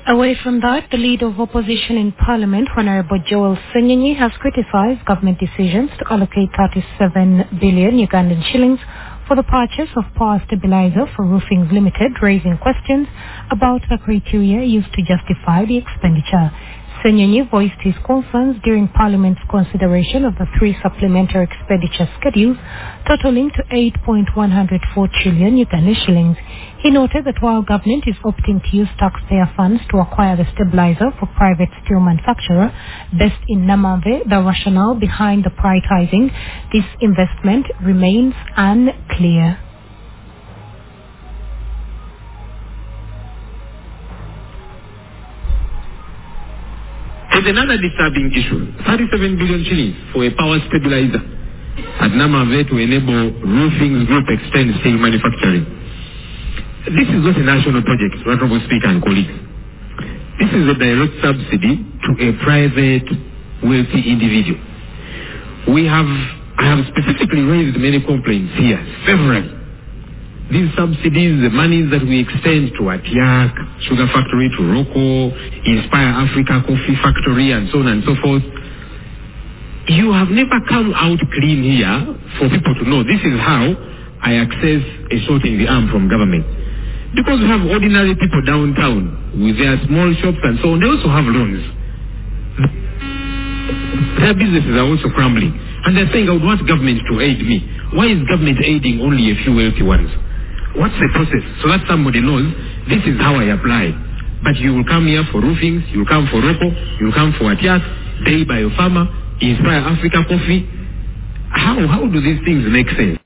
Away from that, the leader of opposition in Parliament, Honorable Joel Senyonyi, has criticized government decisions to allocate 37 billion Ugandan shillings for the purchase of power stabilizer for Roofings Limited, raising questions about the criteria used to justify the expenditure. Senyonyi voiced his concerns during Parliament's consideration of the three supplementary expenditure schedules, totaling to 8.104 trillion Uganda shillings. He noted that while government is opting to use taxpayer funds to acquire the stabilizer for private steel manufacturer based in Namave, the rationale behind the prioritizing this investment remains unclear. There's another disturbing issue. 37 billion shillings for a power stabilizer at Namave to enable Roofings Group extend steel manufacturing. This is not a national project, Honorable Speaker and colleagues. This is a direct subsidy to a private wealthy individual. I have specifically raised many complaints here, several. These subsidies, the monies that we extend to Atiak, Sugar Factory, to Roko, Inspire Africa Coffee Factory, and so on and so forth, you have never come out clean here for people to know this is how I access a shot in the arm from government. Because we have ordinary people downtown with their small shops and so on, they also have loans. Their businesses are also crumbling. And they're saying, I would want government to aid me. Why is government aiding only a few wealthy ones? What's the process? So that somebody knows, this is how I apply. But you will come here for Roofings, you will come for Roko, you will come for Atias, Day by your farmer, Inspire Africa Coffee. How do these things make sense?